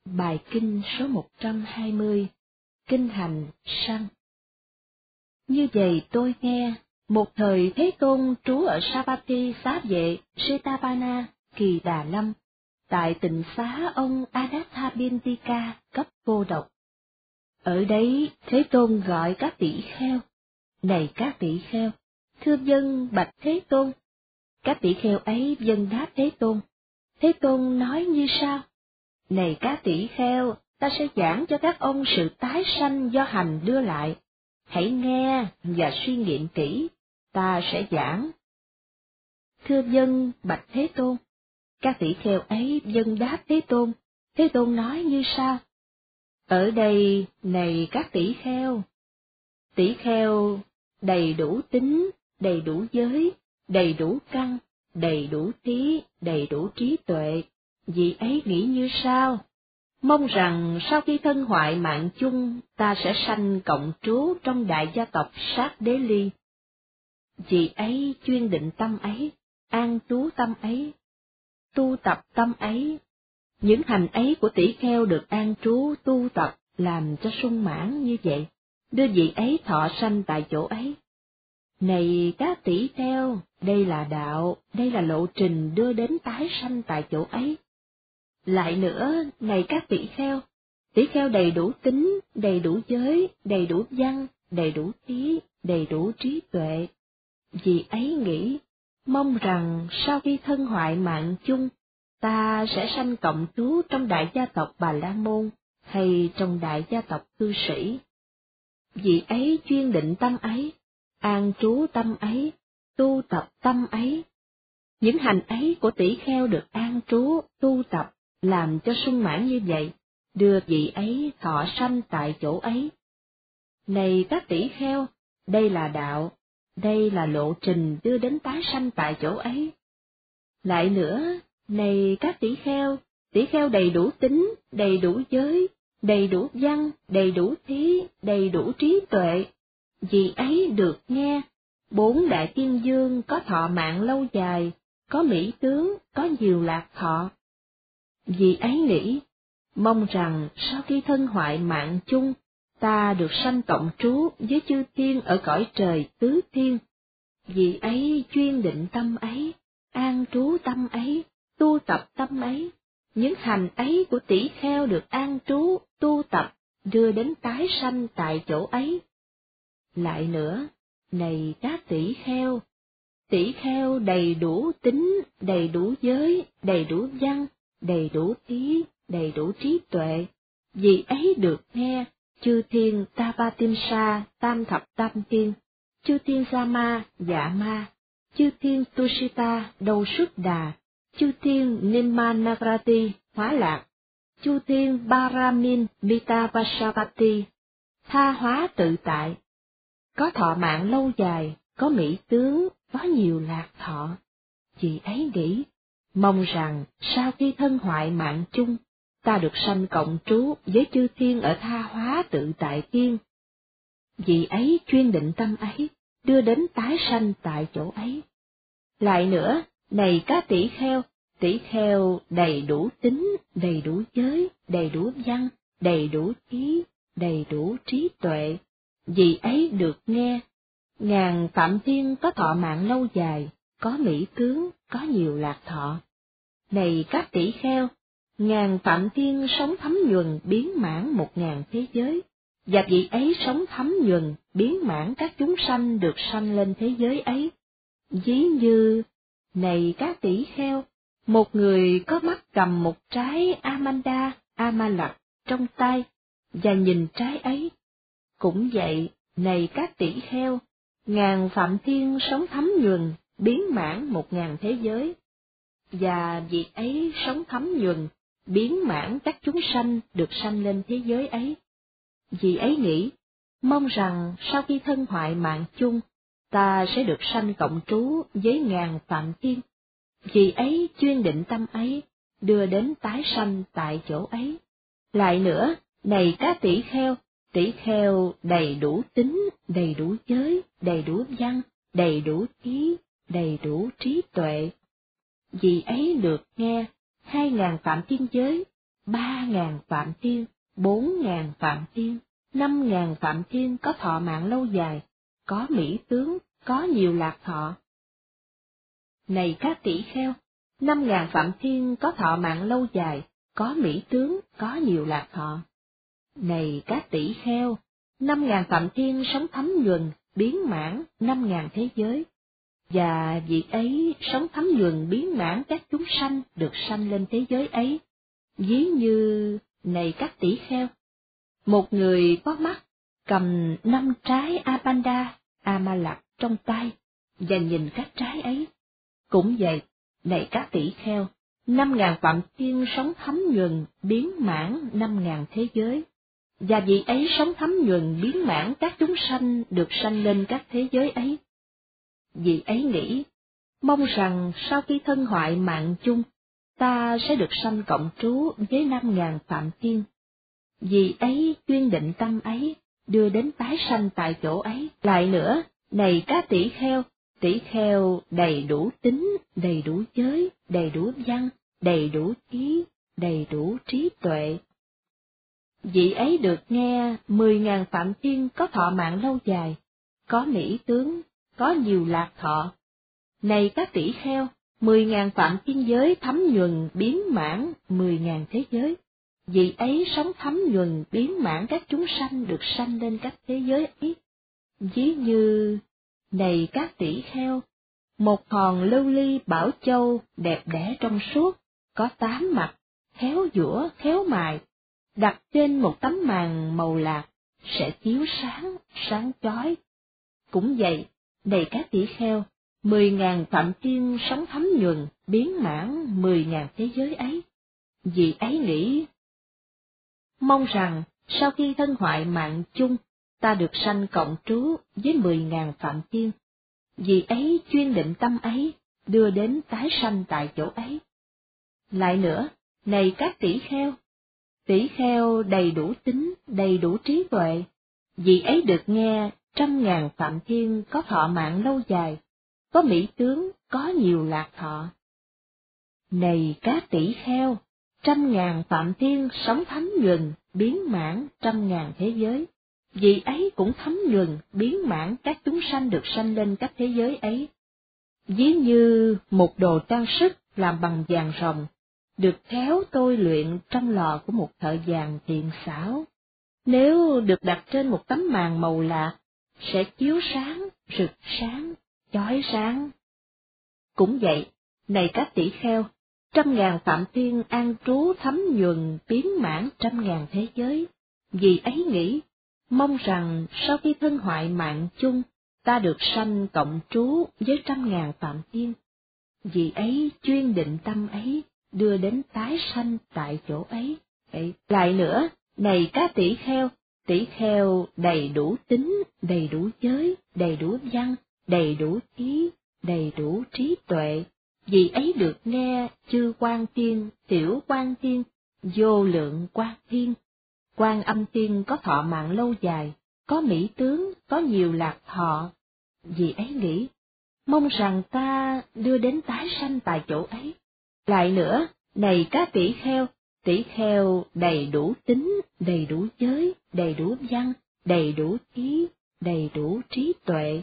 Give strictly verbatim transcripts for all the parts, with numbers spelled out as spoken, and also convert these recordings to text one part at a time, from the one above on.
Bài kinh số một trăm hai mươi, Kinh hành sanh. Như vậy tôi nghe, một thời Thế Tôn trú ở Savatthi Xá Vệ, Setapana, Kỳ Đà Lâm, tại tịnh xá ông Anathapindika cấp cô độc. Ở đấy Thế Tôn gọi các tỷ kheo: Này các tỷ kheo, thưa vâng bạch Thế Tôn. Các tỷ kheo ấy vâng đáp Thế Tôn. Thế Tôn nói như sau: Này các tỷ kheo, ta sẽ giảng cho các ông sự tái sanh do hành đưa lại. Hãy nghe và suy nghiệm kỹ, ta sẽ giảng. Thưa vâng bạch Thế Tôn. Các tỷ kheo ấy vâng đáp Thế Tôn. Thế Tôn nói như sau: Ở đây, này các tỷ kheo, tỷ kheo đầy đủ tính, đầy đủ giới, đầy đủ căn, đầy đủ trí, đầy đủ trí tuệ, vị ấy nghĩ như sau: Mong rằng sau khi thân hoại mạng chung, ta sẽ sanh cộng trú trong đại gia tộc Sát Đế Ly. Vị ấy chuyên định tâm ấy, an trú tâm ấy, tu tập tâm ấy. Những hành ấy của tỷ kheo được an trú tu tập làm cho sung mãn như vậy, đưa vị ấy thọ sanh tại chỗ ấy. Này các tỷ kheo, đây là đạo, đây là lộ trình đưa đến tái sanh tại chỗ ấy. Lại nữa, này các tỷ kheo, tỷ kheo đầy đủ tính, đầy đủ giới, đầy đủ văn, đầy đủ trí, đầy đủ trí tuệ. Vì ấy nghĩ, mong rằng sau khi thân hoại mạng chung, ta sẽ sanh cộng trú trong đại gia tộc Bà La Môn hay trong đại gia tộc cư sĩ. Vì ấy chuyên định tâm ấy, an trú tâm ấy, tu tập tâm ấy. Những hành ấy của tỷ kheo được an trú, tu tập, làm cho sung mãn như vậy, đưa vị ấy thọ sanh tại chỗ ấy. Này các tỷ kheo, đây là đạo, đây là lộ trình đưa đến tái sanh tại chỗ ấy. Lại nữa, này các tỷ kheo, tỷ kheo đầy đủ tính, đầy đủ giới, đầy đủ văn, đầy đủ thí, đầy đủ trí tuệ. Vì ấy được nghe, bốn đại tiên dương có thọ mạng lâu dài, có mỹ tướng, có nhiều lạc thọ. Vì ấy nghĩ, mong rằng sau khi thân hoại mạng chung, ta được sanh cộng trú với chư thiên ở cõi trời tứ thiên. Vì ấy chuyên định tâm ấy, an trú tâm ấy, tu tập tâm ấy. Những hành ấy của tỷ kheo được an trú, tu tập, đưa đến tái sanh tại chỗ ấy. Lại nữa, này các tỷ kheo, tỷ kheo đầy đủ tính, đầy đủ giới, đầy đủ văn, đầy đủ trí, đầy đủ trí tuệ. Vì ấy được nghe, chư thiên Tapatimsa tam thập tam thiên, chư thiên Sama dạ ma, chư thiên Tusita đầu xuất đà, chư thiên Nimanagrati hóa lạc, chư thiên Baramin Mitavasavati tha hóa tự tại, có thọ mạng lâu dài, có mỹ tướng, có nhiều lạc thọ. Vì ấy nghĩ, mong rằng sau khi thân hoại mạng chung, ta được sanh cộng trú với chư thiên ở tha hóa tự tại thiên. Vì ấy chuyên định tâm ấy, đưa đến tái sanh tại chỗ ấy. Lại nữa, này các tỷ kheo, tỷ kheo đầy đủ tính, đầy đủ giới, đầy đủ văn, đầy đủ trí, đầy đủ trí tuệ. Vì ấy được nghe, ngàn phạm thiên có thọ mạng lâu dài, có mỹ tướng, có nhiều lạc thọ. Này các tỷ kheo, ngàn phạm thiên sống thấm nhuần biến mãn một ngàn thế giới, và vị ấy sống thấm nhuần biến mãn các chúng sanh được sanh lên thế giới ấy. Ví như, này các tỷ kheo, một người có mắt cầm một trái Amanda, Amalak trong tay, và nhìn trái ấy. Cũng vậy, này các tỷ kheo, ngàn phạm thiên sống thấm nhuần biến mãn một ngàn thế giới, và vị ấy sống thấm nhuần biến mãn các chúng sanh được sanh lên thế giới ấy. Vì ấy nghĩ, mong rằng sau khi thân hoại mạng chung, ta sẽ được sanh cộng trú với ngàn phạm thiên. Vì ấy chuyên định tâm ấy, đưa đến tái sanh tại chỗ ấy. Lại nữa, này các tỷ kheo, tỷ kheo đầy đủ tính, đầy đủ giới, đầy đủ văn, đầy đủ trí, đầy đủ trí tuệ. Vì ấy được nghe, hai ngàn phạm thiên giới, ba ngàn phạm thiên, bốn ngàn phạm thiên, năm ngàn phạm thiên có thọ mạng lâu dài, có mỹ tướng, có nhiều lạc thọ. Này các tỷ kheo, năm ngàn phạm thiên có thọ mạng lâu dài, có mỹ tướng, có nhiều lạc thọ. Này các tỷ kheo, năm ngàn phạm thiên sống thấm nhuần, biến mãn năm ngàn thế giới, và vị ấy sống thấm nhuần biến mãn các chúng sanh được sanh lên thế giới ấy. Ví như, này các tỷ kheo, một người có mắt, cầm năm trái Apanda, Amalak trong tay, và nhìn các trái ấy. Cũng vậy, này các tỷ kheo, năm ngàn phạm thiên sống thấm nhuần, biến mãn năm ngàn thế giới, và vị ấy sống thấm nhuần biến mãn các chúng sanh được sanh lên các thế giới ấy. Vị ấy nghĩ, mong rằng sau khi thân hoại mạng chung, ta sẽ được sanh cộng trú với năm ngàn phạm thiên. Vì ấy chuyên định tâm ấy, đưa đến tái sanh tại chỗ ấy. Lại nữa, này các tỷ kheo, tỷ kheo đầy đủ tính, đầy đủ giới, đầy đủ văn, đầy đủ trí, đầy đủ trí tuệ. Vị ấy được nghe mười ngàn phạm thiên có thọ mạng lâu dài, có mỹ tướng, có nhiều lạc thọ. Này các tỷ kheo, mười ngàn phạm thiên giới thấm nhuần biến mãn mười ngàn thế giới. Vị ấy sống thấm nhuần biến mãn các chúng sanh được sanh lên các thế giới ấy. Ví như, này các tỷ kheo, một hòn lưu ly bảo châu đẹp đẽ trong suốt, có tám mặt, khéo giũa, khéo mài, đặt trên một tấm màn màu lạc, sẽ chiếu sáng, sáng chói. Cũng vậy, này các tỷ kheo, mười ngàn phạm thiên sống thấm nhuần, biến mãn mười ngàn thế giới ấy. Vì ấy nghĩ, mong rằng sau khi thân hoại mạng chung, ta được sanh cộng trú với mười ngàn phạm thiên. Vì ấy chuyên định tâm ấy, đưa đến tái sanh tại chỗ ấy. Lại nữa, này các tỷ kheo, tỷ kheo đầy đủ tính, đầy đủ trí tuệ, vì ấy được nghe trăm ngàn phạm thiên có thọ mạng lâu dài, có mỹ tướng, có nhiều lạc thọ. Này các tỷ kheo, trăm ngàn phạm thiên sống thấm nhuần, biến mãn trăm ngàn thế giới, vì ấy cũng thấm nhuần, biến mãn các chúng sanh được sanh lên các thế giới ấy. Ví như một đồ trang sức làm bằng vàng ròng, được khéo tôi luyện trong lò của một thợ vàng tiện xảo. Nếu được đặt trên một tấm màn màu lạc, sẽ chiếu sáng, rực sáng, chói sáng. Cũng vậy, này các tỷ kheo, trăm ngàn phạm thiên an trú thấm nhuần biến mãn trăm ngàn thế giới. Vì ấy nghĩ, mong rằng sau khi thân hoại mạng chung, ta được sanh cộng trú với trăm ngàn phạm thiên. Vì ấy chuyên định tâm ấy, đưa đến tái sanh tại chỗ ấy. Lại nữa, này các tỷ kheo, tỷ kheo đầy đủ tính, đầy đủ giới, đầy đủ văn, đầy đủ trí, đầy đủ trí tuệ. Vì ấy được nghe chư Quan Tiên, Tiểu Quan Tiên, Vô Lượng Quan Tiên. Quan Âm Tiên có thọ mạng lâu dài, có mỹ tướng, có nhiều lạc thọ. Vì ấy nghĩ, mong rằng ta đưa đến tái sanh tại chỗ ấy. Lại nữa, này các tỷ kheo, tỷ kheo đầy đủ tính, đầy đủ giới, đầy đủ văn, đầy đủ trí, đầy đủ trí tuệ.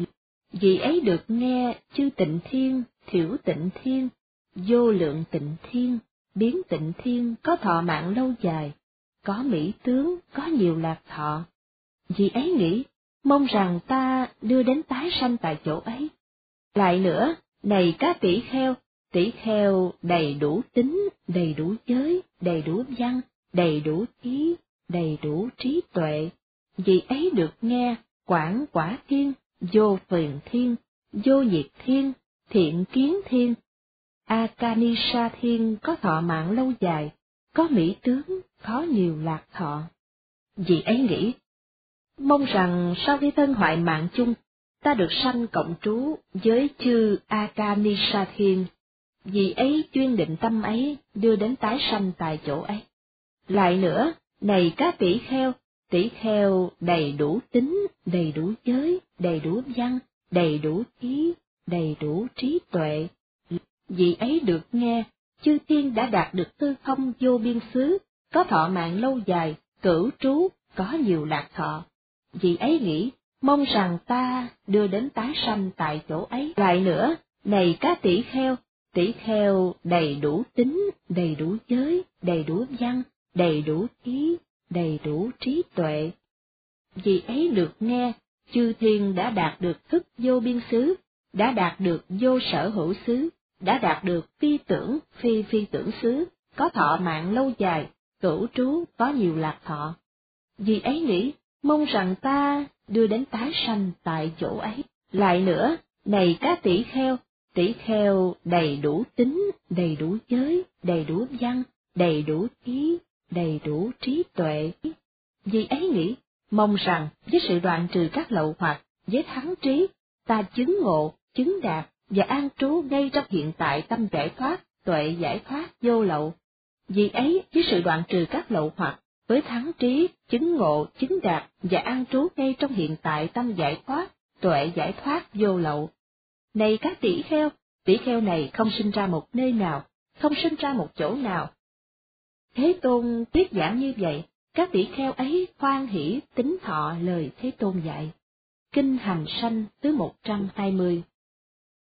Vì ấy được nghe chư Tịnh Thiên, Thiểu Tịnh Thiên, Vô Lượng Tịnh Thiên, Biến Tịnh Thiên có thọ mạng lâu dài, có mỹ tướng, có nhiều lạc thọ. Vì ấy nghĩ, mong rằng ta đưa đến tái sanh tại chỗ ấy. Lại nữa, này các tỷ kheo, tỷ kheo đầy đủ tính, đầy đủ giới, đầy đủ văn, đầy đủ trí, đầy đủ trí tuệ. Vì ấy được nghe Quảng Quả Thiên, Vô Phiền Thiên, Vô Nhiệt Thiên, Thiện Kiến Thiên, Akanisha Thiên có thọ mạng lâu dài, có mỹ tướng, có nhiều lạc thọ. Vì ấy nghĩ, mong rằng sau khi thân hoại mạng chung, ta được sanh cộng trú với chư Akanisha Thiên. Vì ấy chuyên định tâm ấy, đưa đến tái sanh tại chỗ ấy. Lại nữa, này các tỷ kheo, tỷ kheo đầy đủ tính, đầy đủ giới, đầy đủ văn, đầy đủ trí, đầy đủ trí tuệ. Vì ấy được nghe chư thiên đã đạt được tư không vô biên xứ, có thọ mạng lâu dài, cửu trú, có nhiều lạc thọ. Vì ấy nghĩ, mong rằng ta đưa đến tái sanh tại chỗ ấy. Lại nữa, này các tỷ kheo, tỷ kheo đầy đủ tính, đầy đủ giới, đầy đủ văn, đầy đủ ý, đầy đủ trí tuệ. Vì ấy được nghe, chư thiên đã đạt được thức vô biên xứ, đã đạt được vô sở hữu xứ, đã đạt được phi tưởng, phi phi tưởng xứ, có thọ mạng lâu dài, cửu trú, có nhiều lạc thọ. Vì ấy nghĩ, mong rằng ta đưa đến tái sanh tại chỗ ấy. Lại nữa, này các tỷ kheo, tỷ kheo đầy đủ tính, đầy đủ giới, đầy đủ văn, đầy đủ ý, đầy đủ trí tuệ. Vì ấy nghĩ, mong rằng với sự đoạn trừ các lậu hoặc, với thắng trí, ta chứng ngộ, chứng đạt và an trú ngay trong hiện tại tâm giải thoát, tuệ giải thoát vô lậu. Vì ấy với sự đoạn trừ các lậu hoặc, với thắng trí, chứng ngộ, chứng đạt và an trú ngay trong hiện tại tâm giải thoát, tuệ giải thoát vô lậu. Này các tỷ kheo, tỷ kheo này không sinh ra một nơi nào, không sinh ra một chỗ nào. Thế Tôn thuyết giảng như vậy, các tỷ kheo ấy hoan hỷ tín thọ lời Thế Tôn dạy. Kinh Hành Sanh thứ một trăm hai mươi.